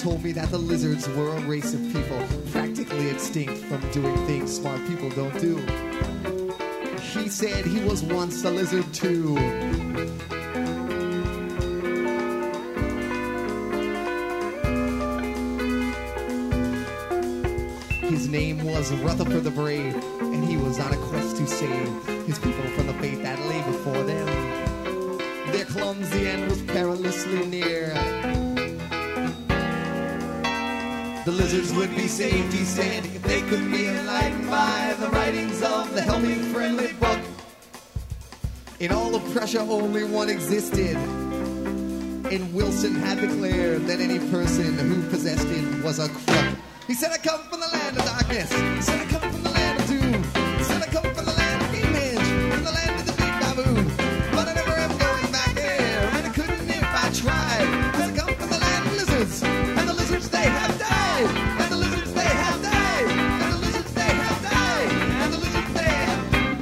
told me that the lizards were a race of people practically extinct from doing things smart people don't do. He said he was once a lizard too. His name was Rutherford the Brave, and he was on a quest to save his people from the fate that lay before them. Their clumsy end was perilously near. The lizards would be saved, he said, if they could be enlightened by the writings of the Helping Friendly book. In all of Prussia, only one existed, and Wilson had declared that any person who possessed it was a crook. He said, I come from the land of darkness. He said, I come from the land of doom. He said, I come from the land of Gamehenge, from the land of the big baboon. But I never am going back there, and I couldn't if I tried. Cause I come from the land of lizards, and the lizards, they have died. And the lizards, they have died. And the lizards, they have died. And the lizards, they have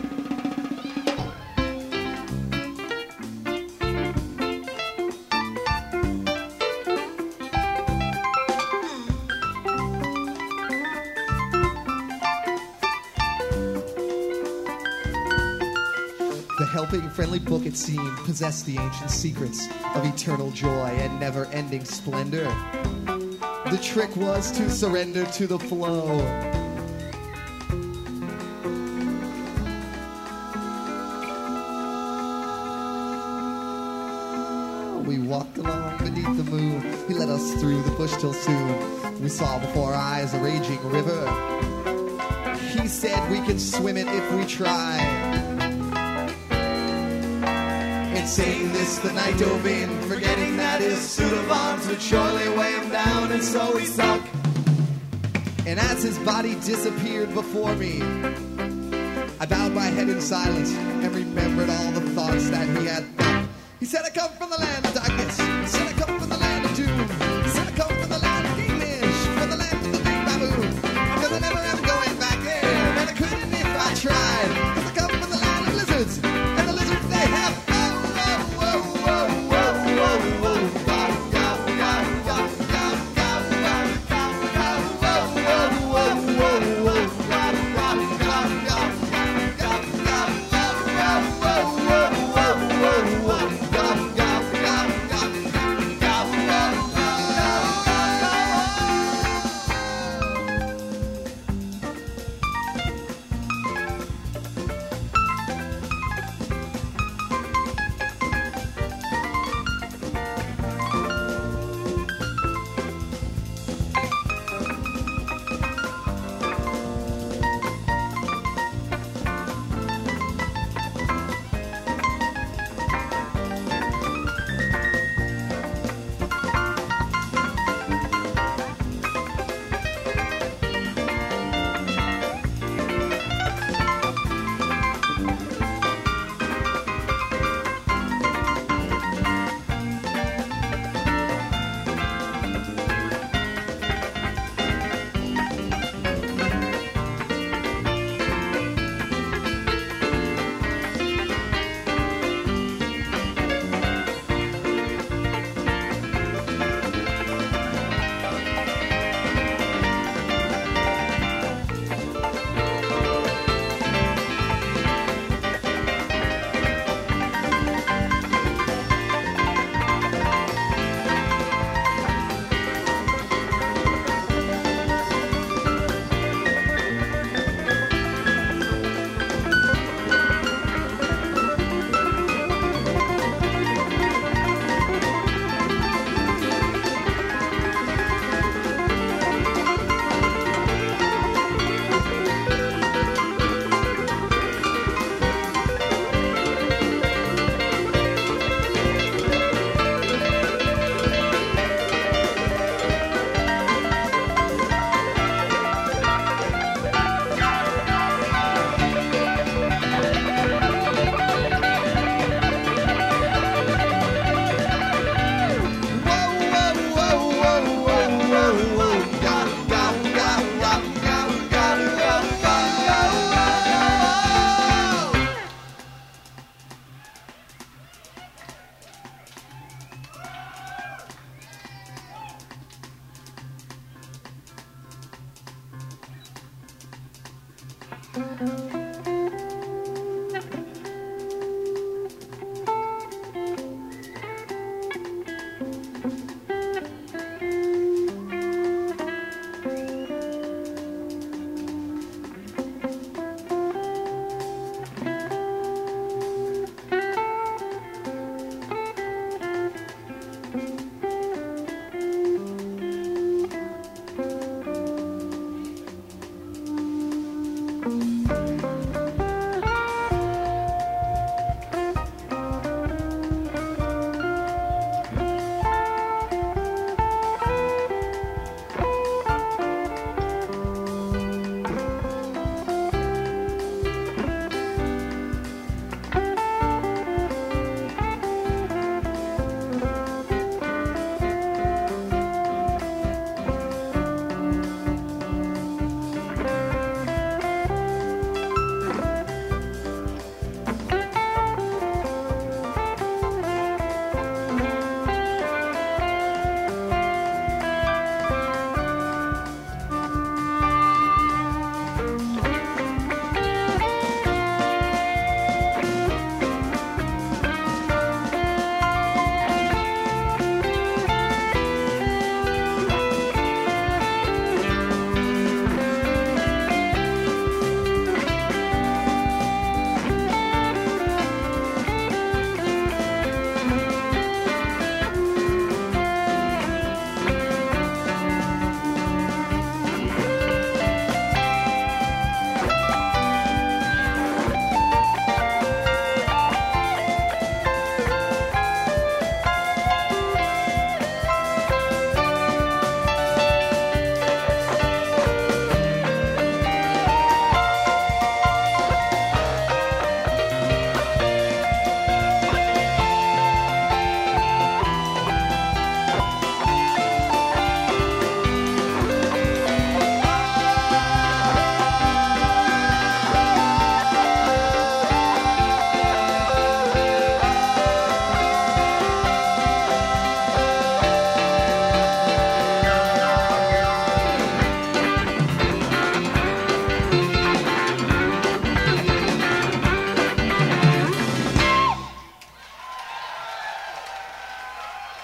The Helping Friendly book, it seemed, possessed the ancient secrets of eternal joy and never-ending splendor. The trick was to surrender to the flow. We walked along beneath the moon. He led us through the bush till soon we saw before our eyes a raging river. He said we can swim it if we try. And saying this, the night dove in, forgetting that his suit of arms would surely weigh him down, and so he sunk. And as his body disappeared before me, I bowed my head in silence and remembered all the thoughts that he had thought. He said, I come from the land of darkness. He said, I come from the land of doom. He said, I come from the land of Gamehenge, from the land of the big baboon. Because I never am going back there, and I couldn't if I tried. Because I come from the land of lizards, and the lizards, they have